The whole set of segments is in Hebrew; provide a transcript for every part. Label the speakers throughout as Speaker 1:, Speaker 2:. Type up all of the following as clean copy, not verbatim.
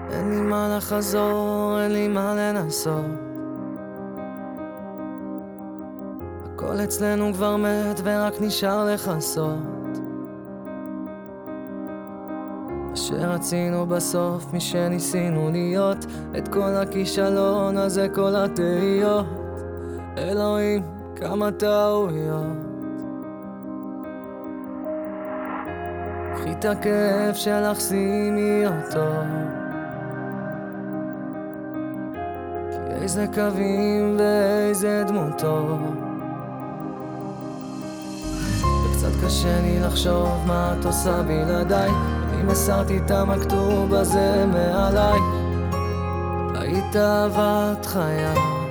Speaker 1: אין לי מה לחזור, אין לי מה לנסות. הכל אצלנו כבר מת ורק נשאר לחסות. מה שרצינו בסוף, מי שניסינו להיות, את כל הכישלון הזה, כל התהיות. אלוהים, כמה טעויות. קחי את הכאב שלך, שימי אותו, כי איזה קווים ואיזה דמותו. וקצת קשה לי לחשוב מה את עושה בלעדיי. אני מסרתי את המכתוב הזה מעליי. היית אהבת חיי.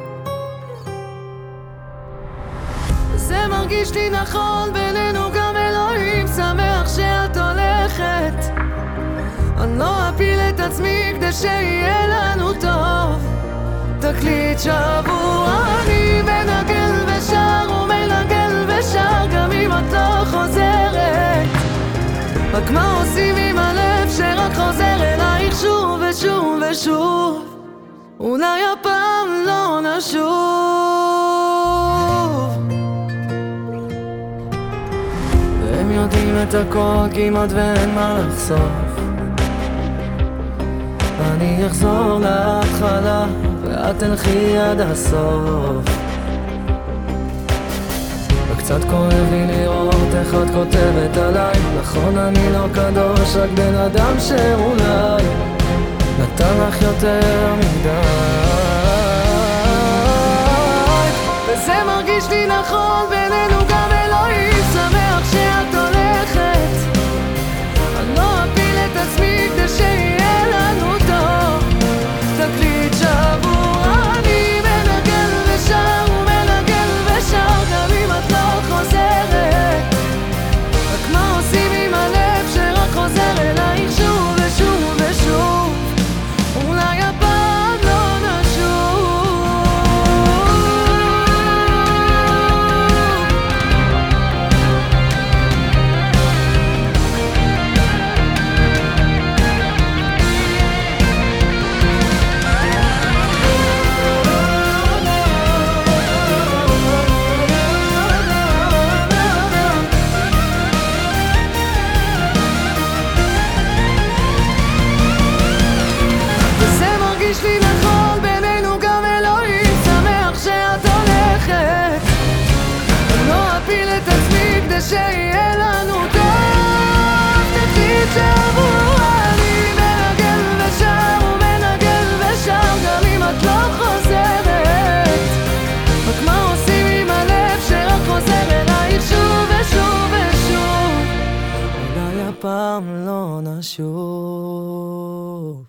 Speaker 1: זה מרגיש לי נכון בינינו, גם אלוהים שמח שאת הולכת. אני לא אפיל את עצמי כדי שיהיה לנו טוב. תקליט שבור, אני מנגן ושר ומנגן ושר גם אם את לא חוזרת. רק מה עושים עם הלב שרק חוזר אלייך שוב ושוב ושוב? אולי הפעם לא נשוב. והם יודעים את הכל כמעט ואין מה לחשוף. אני אחזור להתחלה ואת תלכי עד הסוף. וקצת כואב לי לראות איך את כותבת עליי. נכון אני לא קדוש, רק בן אדם שאולי נתן לך יותר מדי. וזה מרגיש לי נכון בינינו, גם אלוהים שמח שאת הולכת. אני לא אפיל את עצמי כדי שיהיה לנו טוב. תקליט שבור, אני מנגן ושר ומנגן ושר גם אם את לא חוזרת. רק מה עושים עם הלב שרק חוזר אלייך שוב ושוב ושוב? אולי הפעם לא נשוב. יש לי נכון בינינו, גם אלוהים שמח שאת הולכת. אני לא אפיל את עצמי כדי שיהיה לנו טוב. תקליט שבור, אני מנגן ושר ומנגן ושר גם אם את לא חוזרת. רק מה עושים עם הלב שרק חוזר אלייך שוב ושוב ושוב? אולי הפעם לא נשוב.